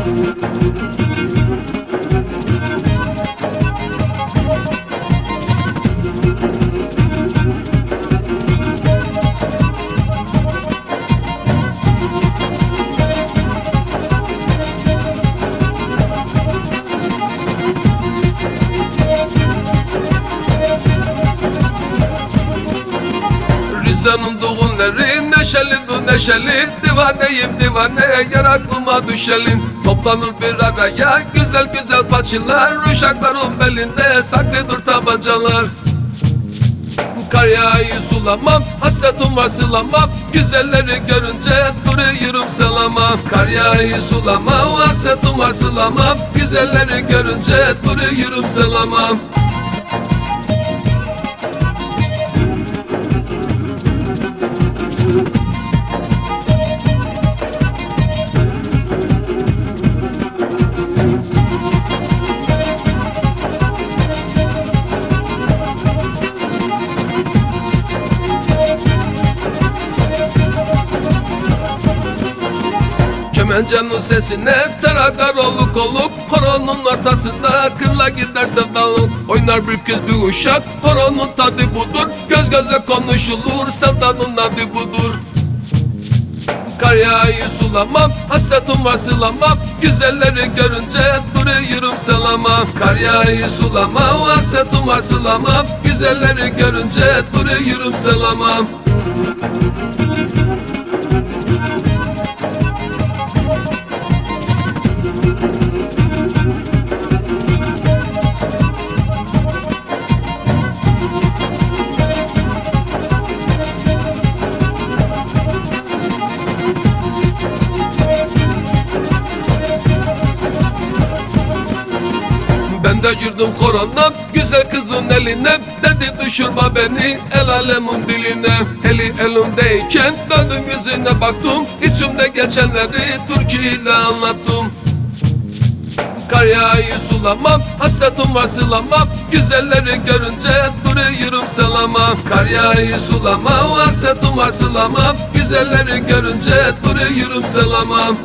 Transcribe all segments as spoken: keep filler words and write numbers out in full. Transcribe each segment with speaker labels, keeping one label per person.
Speaker 1: Rize'nin doğunları neşeli du neşeli, divaneyim divane yer aklıma düşelin. Toplanır bir araya güzel güzel paçiler, uşakların belinde saklıdır tabancalar. Kar yağıyor sulamam, hasretim var sılamam, güzelleri görünce duruyorum selamam. Kar yağıyor sulamam, hasretim var sılamam, güzelleri görünce duruyorum selamam. Kemencenin sesine terakar oluk oluk, horonun ortasında kırla gider sevdalık. Oynar bir kız bir uşak, horonun tadı budur, göz göze konuşulur, sevdanın adı budur. Kar yağıyor sulamam, hasretim var sılamam, güzelleri görünce duruyorum selamam. Kar yağıyor sulamam, hasretim var sılamam, güzelleri görünce duruyorum selamam. Ben de girdim korona güzel kızın eline, dedi düşürme beni el alemin diline. Eli elimdeyken döndüm yüzüne baktım, içimde geçenleri türkü ile anlattım. Kar yağıyor sulamam, hasretim var sılamam, güzelleri görünce duruyorum selamam. Kar yağıyor sulamam, hasretim var sılamam, güzelleri görünce duruyorum selamam.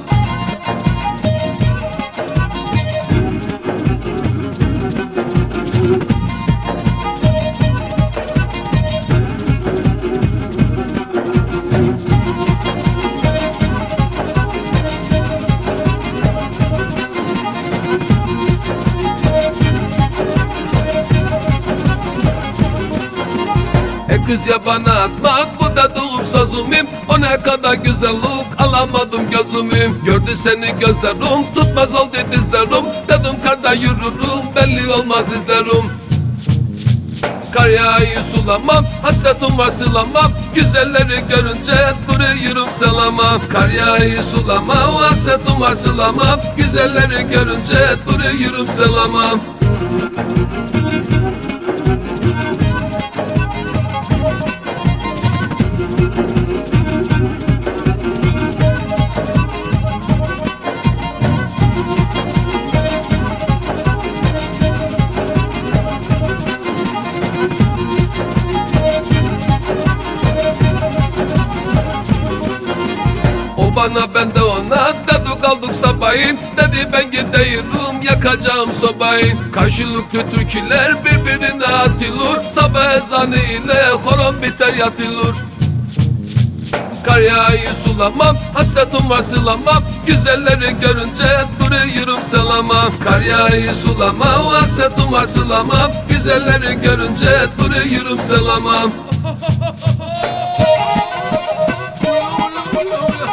Speaker 1: Kız ya bana atmak, bu da doğum sözümüm. O ne kadar güzellik, alamadım gözümüm. Gördü seni gözlerim, tutmaz oldu dizlerim. Dedim karda yürürüm, belli olmaz izlerim. Kar yağıyor sulamam, hasretim var sılamam, güzelleri görünce duruyorum selamam. Kar yağıyor sulamam, hasretim var sılamam, güzelleri görünce duruyorum selamam. Bana ben de ona dedik aldık sabahı, dedi ben gidiyorum yakacağım sobayı. Karşılıklı türküler birbirine atılır, sabah ezanı ile horon biter yatılır. Kar yağıyor sulamam, hasretim var sılamam, güzelleri görünce duruyorum selamam. Kar yağıyor sulamam, hasretim var sılamam, güzelleri görünce duruyorum selamam.